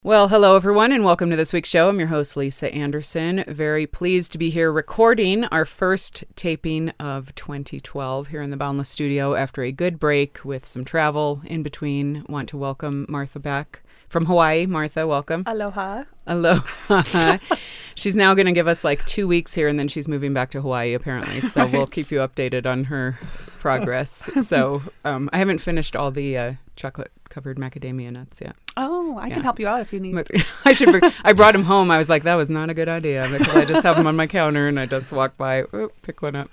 Well, hello, everyone, and welcome to this week's show. I'm your host, Lisa Anderson. Very pleased to be here recording our first taping of 2012 here in the Boundless Studio after a good break with some travel in between. Want to welcome Martha back from Hawaii. Martha, welcome. Aloha. Aloha. She's now going to give us like 2 weeks here, and then she's moving back to Hawaii, apparently. So We'll keep you updated on her progress. So I haven't finished all the chocolate-covered macadamia nuts yet. Oh, I can help you out if you need. I brought them home. I was like, that was not a good idea because I just have them on my counter and I just walk by, pick one up.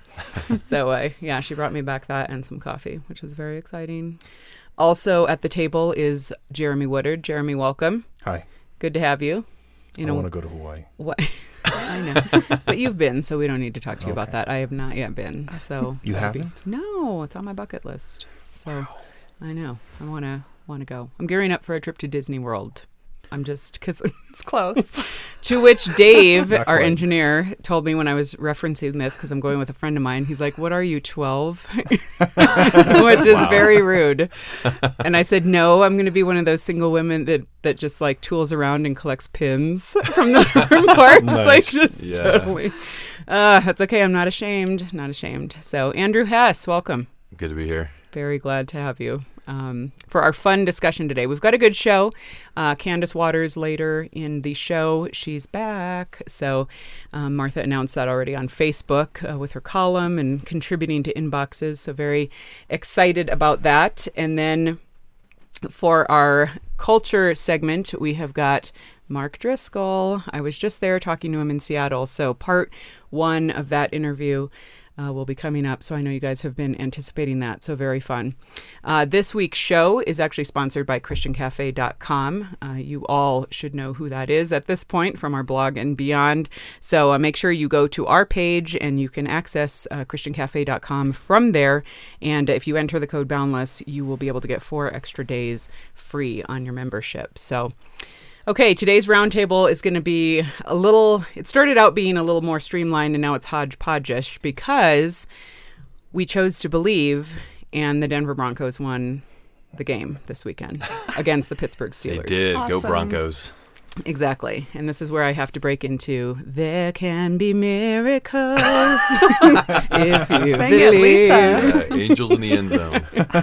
So she brought me back that and some coffee, which was very exciting. Also at the table is Jeremy Woodard. Jeremy, welcome. Hi. Good to have you. I want to go to Hawaii. What? I know. But you've been, so we don't need to talk to you about that. I have not yet been. So You haven't? No, it's on my bucket list. So wow. I know. I want to go. I'm gearing up for a trip to Disney World. I'm just, because it's close. To which Dave, our engineer, told me when I was referencing this, because I'm going with a friend of mine, he's like, what are you, 12? Which is very rude. And I said, no, I'm going to be one of those single women that just like tools around and collects pins from the parks. Nice. Like just totally. That's okay. I'm not ashamed. Not ashamed. So Andrew Hess, welcome. Good to be here. Very glad to have you. For our fun discussion today. We've got a good show. Candace Waters later in the show. She's back. So Martha announced that already on Facebook with her column and contributing to inboxes. So very excited about that. And then for our culture segment, we have got Mark Driscoll. I was just there talking to him in Seattle. So part one of that interview will be coming up. So I know you guys have been anticipating that. So very fun. This week's show is actually sponsored by ChristianCafe.com. You all should know who that is at this point from our blog and beyond. So make sure you go to our page and you can access ChristianCafe.com from there. And if you enter the code Boundless, you will be able to get 4 extra days free on your membership. So okay, today's roundtable is going to be it started out being a little more streamlined and now it's hodgepodge-ish because we chose to believe and the Denver Broncos won the game this weekend against the Pittsburgh Steelers. They did. Awesome. Go Broncos. Exactly. And this is where I have to break into, there can be miracles if you Sing believe. it, Lisa. Angels in the end zone.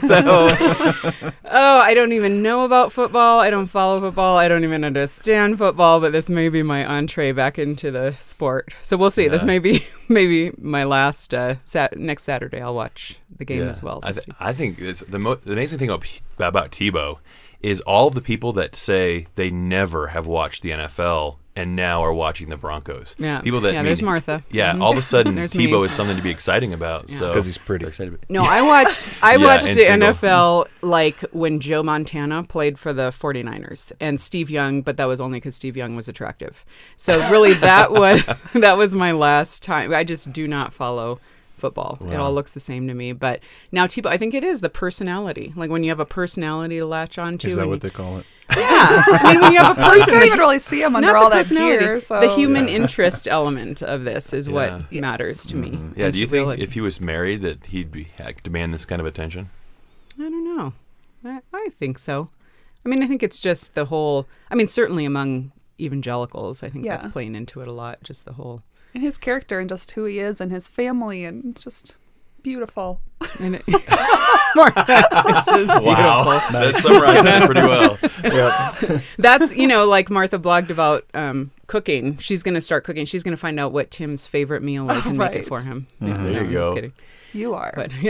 I don't even know about football. I don't follow football. I don't even understand football, but this may be my entree back into the sport. So we'll see. Yeah. This may be my last, next Saturday I'll watch the game as well. I think it's the amazing thing about Tebow is all of the people that say they never have watched the NFL and now are watching the Broncos. Yeah, people that there's Martha. Yeah, Mm-hmm. all of a sudden me. Tebow is something to be exciting about. Yeah. So because he's pretty. No, I watched the single. NFL like when Joe Montana played for the 49ers and Steve Young, but that was only because Steve Young was attractive. So really that was my last time. I just do not follow football. Wow. It all looks the same to me. But now Tebow, I think it is the personality. Like when you have a personality to latch on to. Is that what they call it? Yeah. I mean, when you have a person. You don't even really see him under all that gear. So. The human interest element of this is what matters to me. Mm-hmm. Yeah. Do you think if he was married that he'd demand this kind of attention? I don't know. I think so. I mean, I think it's just the whole, certainly among evangelicals, I think that's playing into it a lot, just the whole. And his character and just who he is and his family and it's just beautiful. And it's just wow. beautiful. That summarizes it pretty well. Yep. That's, like Martha blogged about cooking. She's going to start cooking. She's going to find out what Tim's favorite meal is and make it for him. Mm-hmm. There you I'm go. Just kidding. You are. But yeah.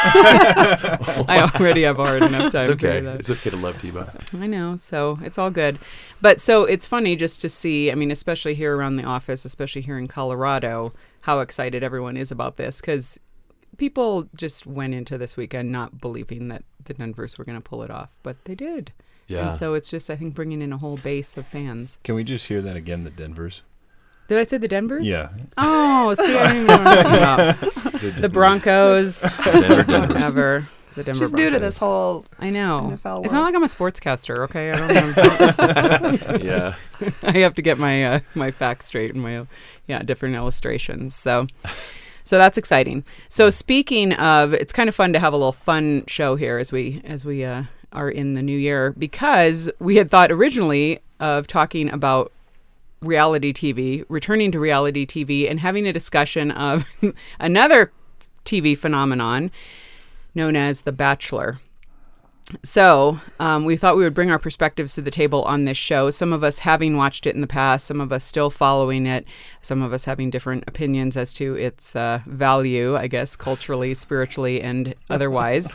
I already have hard enough time. It's okay. To do that. It's okay to love Tebow. I know. So it's all good. But so it's funny just to see, especially here around the office, especially here in Colorado, how excited everyone is about this. Because people just went into this weekend not believing that the Denvers were going to pull it off. But they did. Yeah. And so it's just, I think, bringing in a whole base of fans. Can we just hear that again, the Denvers? Did I say the Denvers? Yeah. Oh, see, I don't even know what I'm talking about. The Broncos. Whatever. The Denver She's Broncos. new to this whole I know. NFL world. It's not like I'm a sportscaster, okay? I don't know. Yeah. I have to get my my facts straight and my different illustrations. So that's exciting. So speaking of, it's kind of fun to have a little fun show here as we are in the new year because we had thought originally of talking about reality TV, returning to reality TV, and having a discussion of another TV phenomenon known as The Bachelor. So we thought we would bring our perspectives to the table on this show. Some of us having watched it in the past, some of us still following it, some of us having different opinions as to its value, I guess, culturally, spiritually, and otherwise.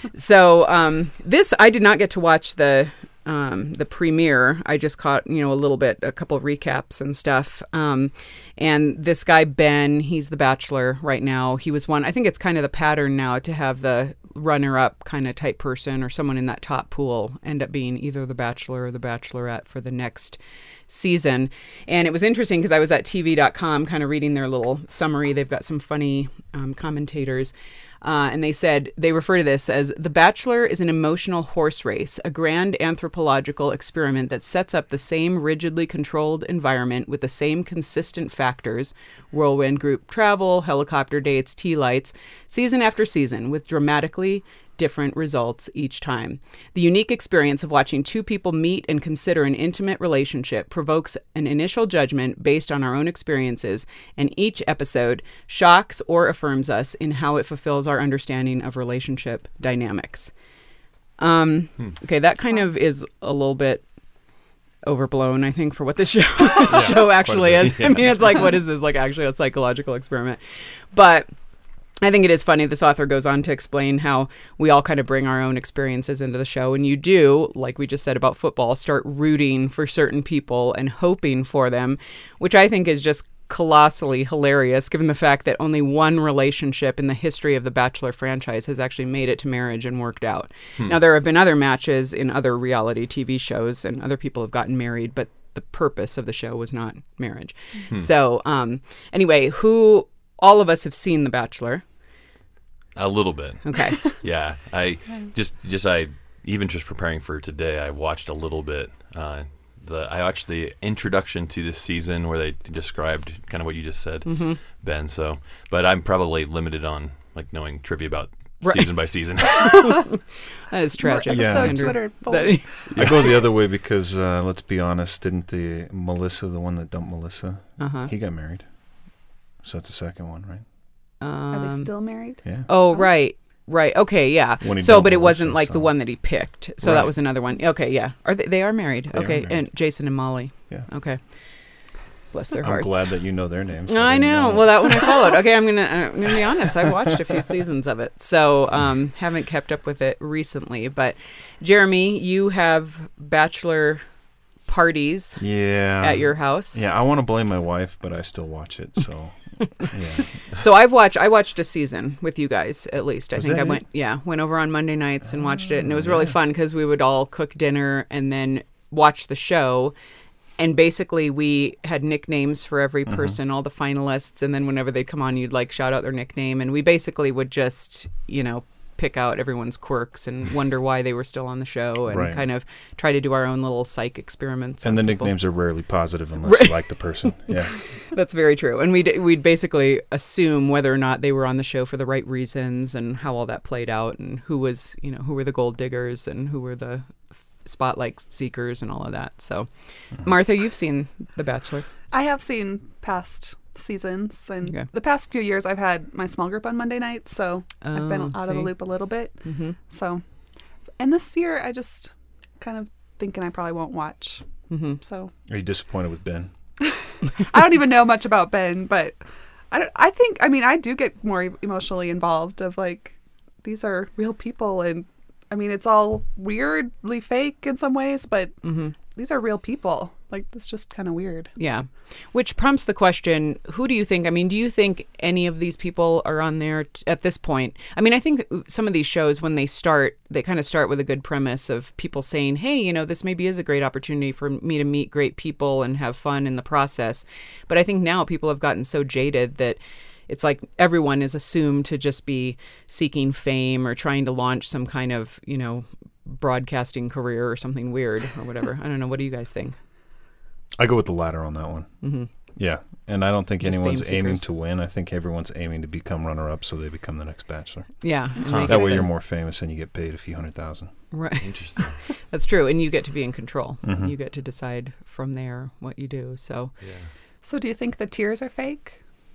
So this, I did not get to watch the premiere. I just caught, a little bit, a couple of recaps and stuff. And this guy, Ben, he's the Bachelor right now. He was one, I think it's kind of the pattern now to have the runner-up kind of type person or someone in that top pool end up being either the Bachelor or the Bachelorette for the next season. And it was interesting because I was at TV.com kind of reading their little summary. They've got some funny commentators. And they refer to this as The Bachelor is an emotional horse race, a grand anthropological experiment that sets up the same rigidly controlled environment with the same consistent factors, whirlwind group travel, helicopter dates, tea lights, season after season, with dramatically different results each time. The unique experience of watching two people meet and consider an intimate relationship provokes an initial judgment based on our own experiences, and each episode shocks or affirms us in how it fulfills our understanding of relationship dynamics. Okay, that kind of is a little bit overblown, I think, for what this show actually is. I mean, it's like, what is this? Like, actually a psychological experiment. But I think it is funny. This author goes on to explain how we all kind of bring our own experiences into the show. And you do, like we just said about football, start rooting for certain people and hoping for them, which I think is just colossally hilarious, given the fact that only one relationship in the history of the Bachelor franchise has actually made it to marriage and worked out. Now, there have been other matches in other reality TV shows, and other people have gotten married, but the purpose of the show was not marriage. So anyway, all of us have seen The Bachelor. A little bit. Okay. Yeah. I even just preparing for today, I watched a little bit. I watched the introduction to this season where they described kind of what you just said, Ben. So, but I'm probably limited on like knowing trivia about season by season. That is tragic. So Twitter. I go the other way because let's be honest, didn't the one that dumped Melissa, he got married. So that's the second one, right? Are they still married? Yeah. Oh, right. Okay, yeah. So, but it wasn't like the one that he picked. So that was another one. Okay, yeah. They are married. Okay, and Jason and Molly. Yeah. Okay. Bless their hearts. I'm glad that you know their names. I know. Well, that one I followed. Okay, I'm gonna be honest. I watched a few seasons of it, so haven't kept up with it recently. But Jeremy, you have Bachelor parties at your house. Yeah, I want to blame my wife, but I still watch it. So. Yeah. So I watched a season with you guys, at least. I think I went over on Monday nights and watched it, and it was really fun because we would all cook dinner and then watch the show. And basically we had nicknames for every person, all the finalists, and then whenever they'd come on, you'd like shout out their nickname, and we basically would just, pick out everyone's quirks and wonder why they were still on the show and kind of try to do our own little psych experiments. And the nicknames are rarely positive unless you like the person. Yeah. That's very true. And we'd basically assume whether or not they were on the show for the right reasons and how all that played out and who were the gold diggers and who were the spotlight seekers and all of that. So, Martha, you've seen The Bachelor. I have seen past seasons, and the past few years I've had my small group on Monday nights, so I've been out of the loop a little bit. So, and this year I just kind of thinking I probably won't watch. So, are you disappointed with Ben? I don't even know much about Ben, but I do get more emotionally involved of like, these are real people, and I mean, it's all weirdly fake in some ways, but these are real people. Like, that's just kind of weird. Yeah. Which prompts the question, who do you think? I mean, do you think any of these people are on there at this point? I mean, I think some of these shows, when they kind of start with a good premise of people saying, hey, this maybe is a great opportunity for me to meet great people and have fun in the process. But I think now people have gotten so jaded that it's like everyone is assumed to just be seeking fame or trying to launch some kind of, broadcasting career or something weird or whatever. I don't know. What do you guys think? I go with the latter on that one. Yeah, and I don't think Just anyone's fame aiming seekers. to win. I think everyone's aiming to become runner-up so they become the next Bachelor. Yeah. it makes That way it- you're more famous and you get paid a few $100,000. Right. Interesting. That's true. And you get to be in control. Mhm. You get to decide from there what you do. So, Yeah. So do you think the tears are fake?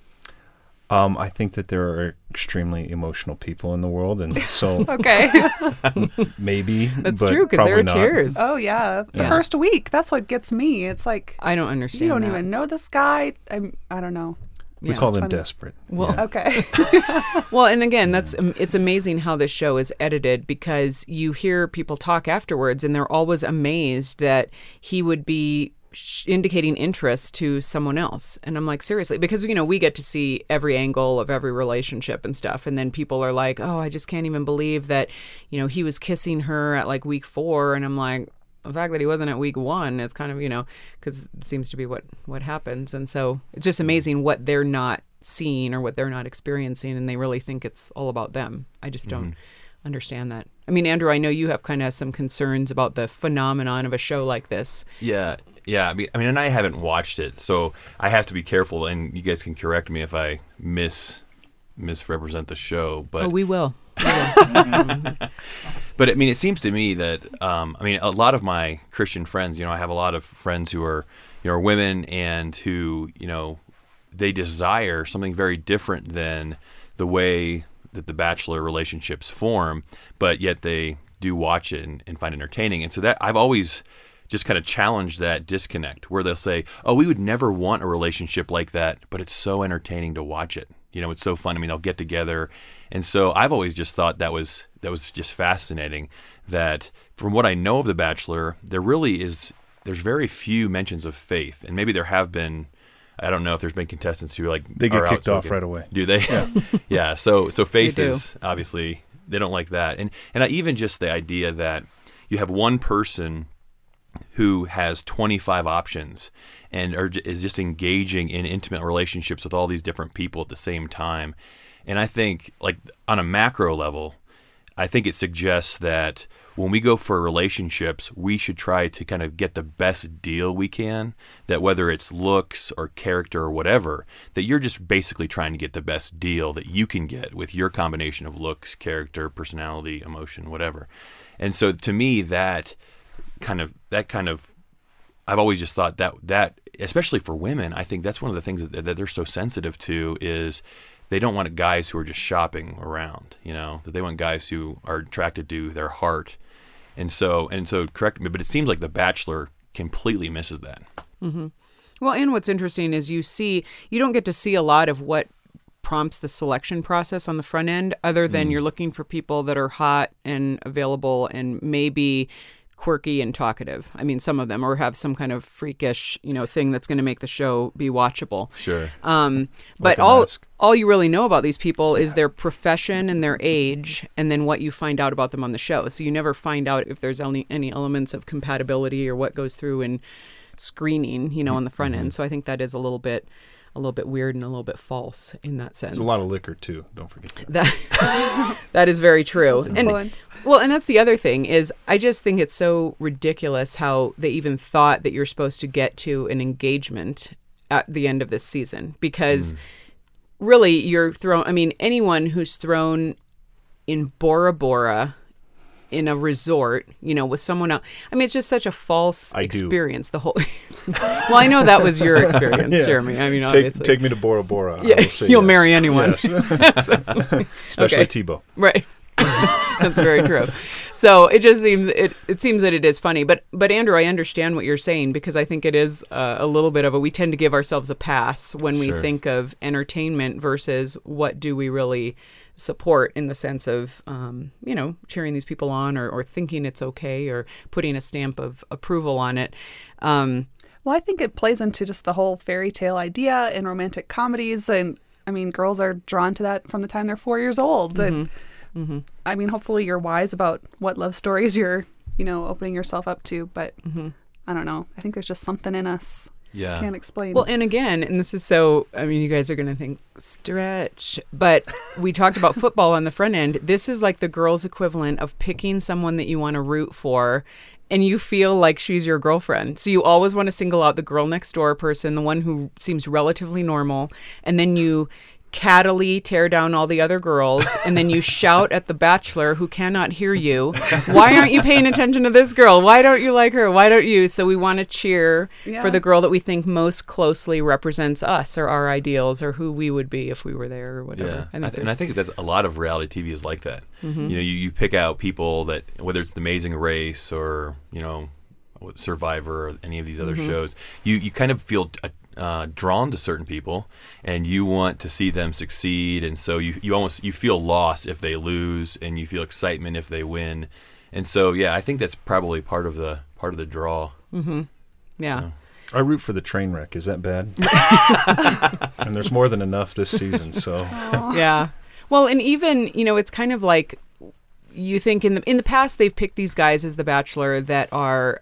I think that there are extremely emotional people in the world, and so Okay. maybe. that's but true because there are probably not. tears. Oh yeah. The Yeah. first week, that's what gets me. It's like I don't understand you don't that. even know this guy. I don't know. We Yeah. call them funny. desperate. Well, Yeah. Okay. Well, and again, it's amazing how this show is edited because you hear people talk afterwards and they're always amazed that he would be indicating interest to someone else. And I'm like, seriously, because, we get to see every angle of every relationship and stuff. And then people are like, oh, I just can't even believe that, he was kissing her at like week 4. And I'm like, the fact that he wasn't at week 1 is kind of, because it seems to be what happens. And so it's just amazing what they're not seeing or what they're not experiencing. And they really think it's all about them. I just don't understand that. I mean, Andrew, I know you have kind of some concerns about the phenomenon of a show like this. Yeah. I mean, and I haven't watched it, so I have to be careful. And you guys can correct me if I misrepresent the show. But We will. But I mean, it seems to me that a lot of my Christian friends, I have a lot of friends who are women and who they desire something very different than the way that the Bachelor relationships form, but yet they do watch it and find it entertaining. And so that I've always just kind of challenged that disconnect where they'll say, oh, we would never want a relationship like that, but it's so entertaining to watch it. It's so fun. I mean, they'll get together. And so I've always just thought that was just fascinating that from what I know of The Bachelor, there's very few mentions of faith. And maybe there have been, I don't know if there's been contestants who They get are kicked off outspoken. right away. Do they? Yeah. Yeah. So faith They do. is obviously, they don't like that. And even just the idea that you have one person who has 25 options and is just engaging in intimate relationships with all these different people at the same time. And I think, like, on a macro level, I think it suggests that when we go for relationships, we should try to kind of get the best deal we can, that whether it's looks or character or whatever, that you're just basically trying to get the best deal that you can get with your combination of looks, character, personality, emotion, whatever. And so to me, that kind of I've always just thought that especially for women, I think that's one of the things that they're so sensitive to is they don't want guys who are just shopping around, that they want guys who are attracted to their heart. And so correct me, but it seems like The Bachelor completely misses that. Mm-hmm. Well, and what's interesting is you don't get to see a lot of what prompts the selection process on the front end other than you're looking for people that are hot and available and maybe quirky and talkative. I mean, some of them, or have some kind of freakish, thing that's going to make the show be watchable. Sure. But a all mask. you really know about these people is their profession and their age, and then what you find out about them on the show. So you never find out if there's any elements of compatibility or what goes through in screening, on the front end. So I think that is a little bit weird and a little bit false in that sense. There's a lot of liquor, too. Don't forget that. That is very true. Influence. And that's the other thing is I just think it's so ridiculous how they even thought that you're supposed to get to an engagement at the end of this season, because really you're thrown. I mean, anyone who's thrown in Bora Bora in a resort, with someone else. I mean, it's just such a false experience. The whole. Well, I know that was your experience, Yeah. Jeremy. I mean, obviously. Take me to Bora Bora. Yeah, I will say you'll yes. marry anyone. Yes. Especially Okay. Tebow. Right. That's very true. So it just seems it seems that it is funny, but Andrew, I understand what you're saying, because I think it is a little bit of we tend to give ourselves a pass when we Sure. think of entertainment versus what do we really support in the sense of cheering these people on or thinking it's okay or putting a stamp of approval on it. Well, I think it plays into just the whole fairy tale idea in romantic comedies. And I mean, girls are drawn to that from the time they're 4 years old. And I mean, hopefully you're wise about what love stories you're, opening yourself up to. But I don't know. I think there's just something in us. Yeah. Can't explain. Well, and again, and this is so, I mean, you guys are going to think, stretch, but we talked about football on the front end. This is like the girls' equivalent of picking someone that you want to root for and you feel like she's your girlfriend. So you always want to single out the girl next door person, the one who seems relatively normal, and then you cattily tear down all the other girls, and then you shout at the bachelor who cannot hear you. Why aren't you paying attention to this girl? Why don't you like her? Why don't you? So we want to cheer for the girl that we think most closely represents us or our ideals or who we would be if we were there or whatever. Yeah. I think that's a lot of reality TV is like that. Mm-hmm. You pick out people that, whether it's The Amazing Race or Survivor or any of these other shows, you kind of feel drawn to certain people, and you want to see them succeed, and so you feel loss if they lose, and you feel excitement if they win, and so I think that's probably part of the draw. Mm-hmm. Yeah. So. I root for the train wreck. Is that bad? And there's more than enough this season. So. Yeah. Well, and even it's kind of like you think in the past they've picked these guys as the Bachelor that are.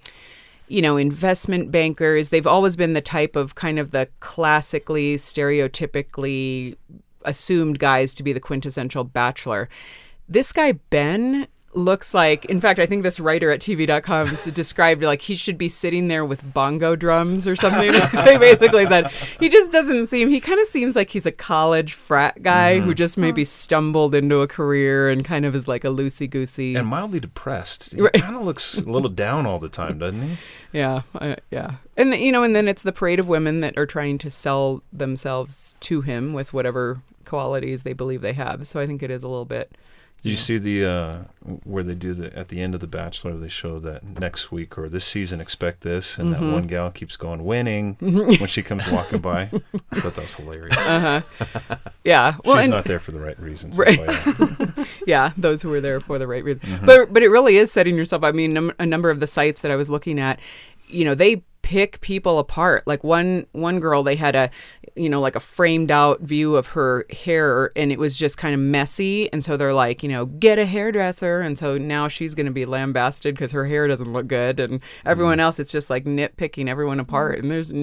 Investment bankers. They've always been the type of kind of the classically, stereotypically assumed guys to be the quintessential bachelor. This guy, Ben, looks like, in fact, I think this writer at TV.com described like he should be sitting there with bongo drums or something. They basically said he just doesn't seem, he kind of seems like he's a college frat guy who just maybe stumbled into a career and kind of is like a loosey-goosey. And mildly depressed. He kind of looks a little down all the time, doesn't he? Yeah, yeah. And, and then it's the parade of women that are trying to sell themselves to him with whatever qualities they believe they have. So I think it is a little bit... Did you see the where they do at the end of The Bachelor, they show that next week or this season expect this, and that one gal keeps going winning when she comes walking by. I thought that was hilarious. Yeah, well, she's not there for the right reasons. Right. Yeah, those who were there for the right reason. But it really is setting yourself. I mean, a number of the sites that I was looking at, they pick people apart. Like one girl, they had a like a framed out view of her hair, and it was just kind of messy, and so they're like, get a hairdresser, and so now she's going to be lambasted because her hair doesn't look good, and everyone else, it's just like nitpicking everyone apart. And there is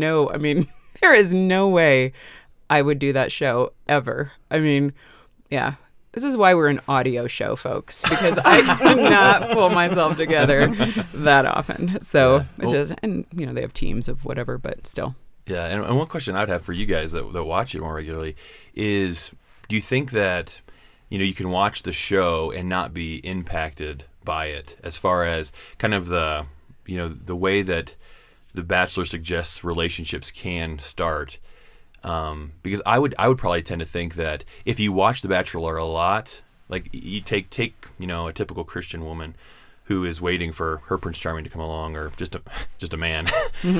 no way I would do that show ever. I mean, yeah. This is why we're an audio show, folks, because I cannot pull myself together that often. So it's just, and they have teams of whatever, but still. Yeah, and one question I'd have for you guys that watch it more regularly is, do you think that you can watch the show and not be impacted by it, as far as kind of the way that The Bachelor suggests relationships can start? Because I would probably tend to think that if you watch The Bachelor a lot, like you take a typical Christian woman who is waiting for her Prince Charming to come along, or just a man.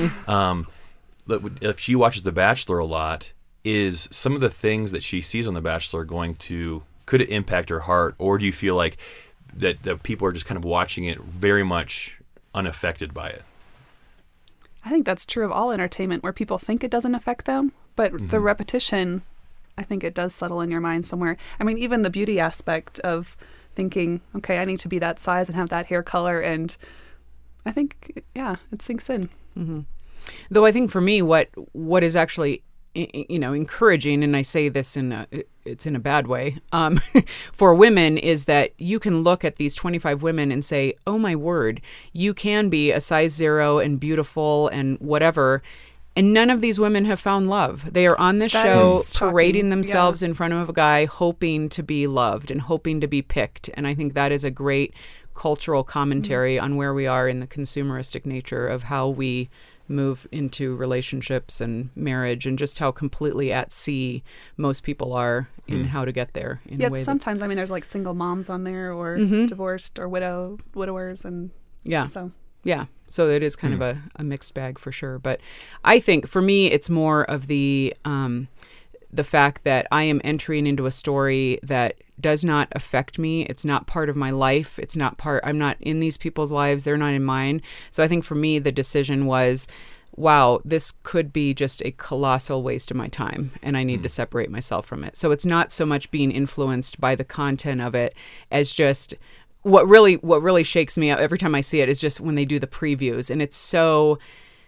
If she watches The Bachelor a lot, is some of the things that she sees on The Bachelor could it impact her heart, or do you feel like that the people are just kind of watching it very much unaffected by it? I think that's true of all entertainment, where people think it doesn't affect them, but the repetition, I think it does settle in your mind somewhere. I mean, even the beauty aspect of thinking, okay, I need to be that size and have that hair color, and I think, it sinks in. Mm-hmm. Though I think for me, what is actually encouraging, and I say this it's in a bad way, for women, is that you can look at these 25 women and say, oh my word, you can be a size 0 and beautiful and whatever. And none of these women have found love. They are on this show parading themselves in front of a guy, hoping to be loved and hoping to be picked. And I think that is a great cultural commentary on where we are in the consumeristic nature of how we move into relationships and marriage, and just how completely at sea most people are in how to get there. Sometimes, there's like single moms on there, or divorced or widowers, and so. Yeah, so it is kind of a mixed bag for sure. But I think for me, it's more of the fact that I am entering into a story that does not affect me. It's not part of my life. I'm not in these people's lives. They're not in mine. So I think for me, the decision was, wow, this could be just a colossal waste of my time, and I need to separate myself from it. So it's not so much being influenced by the content of it as just what really shakes me up every time I see it is just when they do the previews, and it's so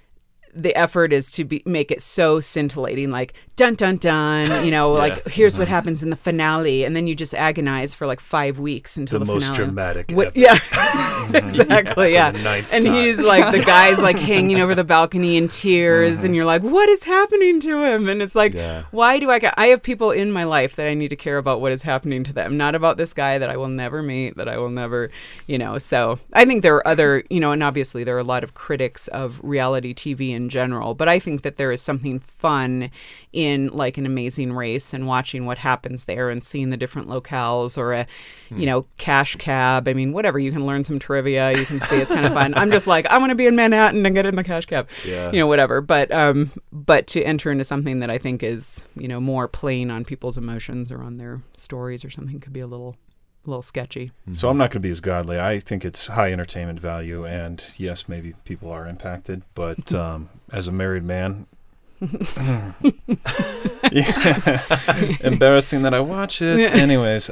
the effort is to make it so scintillating, like dun dun dun, you know, like here's what happens in the finale, and then you just agonize for like 5 weeks until the most finale. dramatic. Yeah, exactly. Yeah, the ninth and time. he's like the guy's like hanging over the balcony in tears, and you're like, what is happening to him? And it's like, why do I have people in my life that I need to care about what is happening to them, not about this guy that I will never meet, that I will never, you know. So I think there are other, you know, and obviously there are a lot of critics of reality TV in general, but I think that there is something fun in like an Amazing Race and watching what happens there and seeing the different locales, or a, you know, Cash Cab. I mean, whatever, you can learn some trivia, you can see it's kind of fun. I'm just like, I want to be in Manhattan and get in the Cash Cab, you know, whatever. But to enter into something that I think is, you know, more playing on people's emotions or on their stories or something could be a little sketchy. So I'm not going to be as godly. I think it's high entertainment value, and yes, maybe people are impacted, but as a married man, embarrassing that I watch it. Anyways,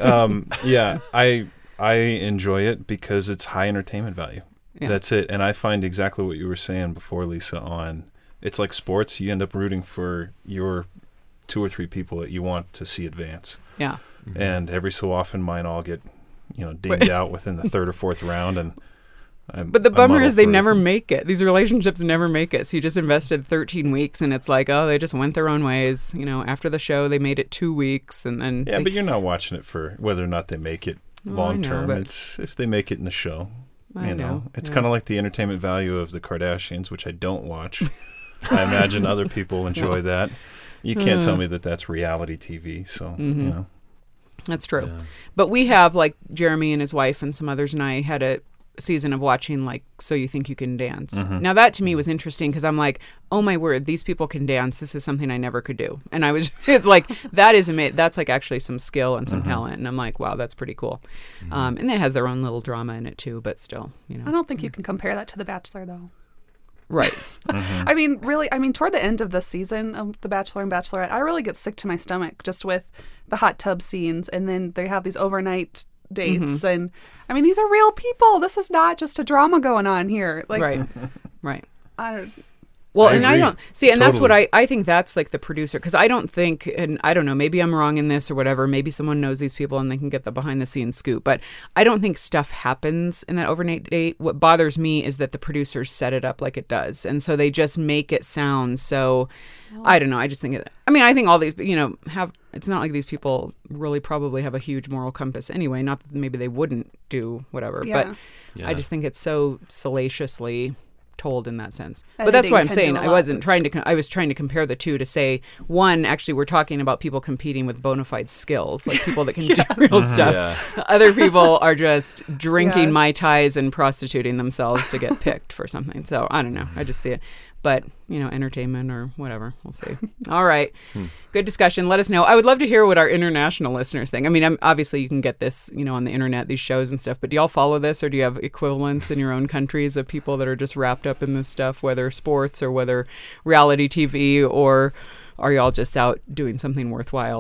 I enjoy it because it's high entertainment value. Yeah. That's it. And I find exactly what you were saying before, Lisa, on it's like sports. You end up rooting for your 2 or 3 people that you want to see advance. Yeah. Mm-hmm. And every so often mine all get, you know, dinged out within the 3rd or 4th round. And but the bummer is they never make it. These relationships never make it. So you just invested 13 weeks and it's like, oh, they just went their own ways. You know, after the show, they made it 2 weeks and then. Yeah, but you're not watching it for whether or not they make it long term. It's if they make it in the show. You know, it's kind of like the entertainment value of the Kardashians, which I don't watch. I imagine other people enjoy that. You can't tell me that that's reality TV. So, you know. That's true. Yeah. But we have, like, Jeremy and his wife and some others and I had a season of watching, like, So You Think You Can Dance. Mm-hmm. Now, that to me was interesting because I'm like, oh, my word, these people can dance. This is something I never could do. And it's like, that is amazing. That's, like, actually some skill and some talent. And I'm like, wow, that's pretty cool. Mm-hmm. And it has their own little drama in it, too. But still, you know. I don't think you can compare that to The Bachelor, though. Right. I mean, really, toward the end of the season of The Bachelor and Bachelorette, I really get sick to my stomach just with the hot tub scenes. And then they have these overnight dates. And I mean, these are real people. This is not just a drama going on here. Like, right. I don't. Well, and I don't see, and that's what I think that's like the producer, because I don't think, and I don't know, maybe I'm wrong in this or whatever. Maybe someone knows these people and they can get the behind the scenes scoop, but I don't think stuff happens in that overnight date. What bothers me is that the producers set it up like it does, and so they just make it sound so. I don't know. I just think I think all these, you know, it's not like these people really probably have a huge moral compass anyway. Not that maybe they wouldn't do whatever, but I just think it's so salaciously told in that sense. But that's why I'm saying I was trying to compare the two to say, one, actually we're talking about people competing with bona fide skills, like people that can do real stuff. Yeah. Other people are just drinking Mai Tais and prostituting themselves to get picked for something. So I don't know. I just see it. But, you know, entertainment or whatever. We'll see. All right. Good discussion. Let us know. I would love to hear what our international listeners think. I mean, obviously you can get this, you know, on the internet, these shows and stuff. But do y'all follow this, or do you have equivalents in your own countries of people that are just wrapped up in this stuff, whether sports or whether reality TV, or are y'all just out doing something worthwhile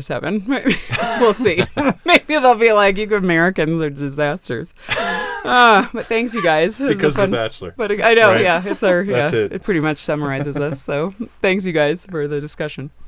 24/7? We'll see. Maybe they'll be like, you Americans are disasters. But thanks, you guys. Because The Bachelor. But I know, right? It's our, That's it. It pretty much summarizes us. So thanks, you guys, for the discussion.